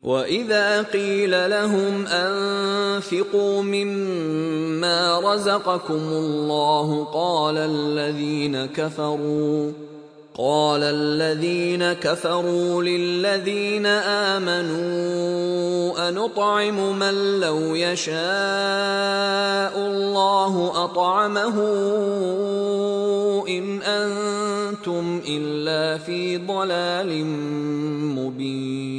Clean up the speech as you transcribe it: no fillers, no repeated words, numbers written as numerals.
وَإِذَا قِيلَ لَهُمْ أَنفِقُوا مِمَّا رَزَقَكُمُ اللَّهُ قَالَ الَّذِينَ كَفَرُوا لِلَّذِينَ آمَنُوا أَنُطْعِمُ مَن لَّوْ يَشَاءُ اللَّهُ أَطْعَمَهُ إِنْ أَنتُمْ إِلَّا فِي ضَلَالٍ مُّبِينٍ.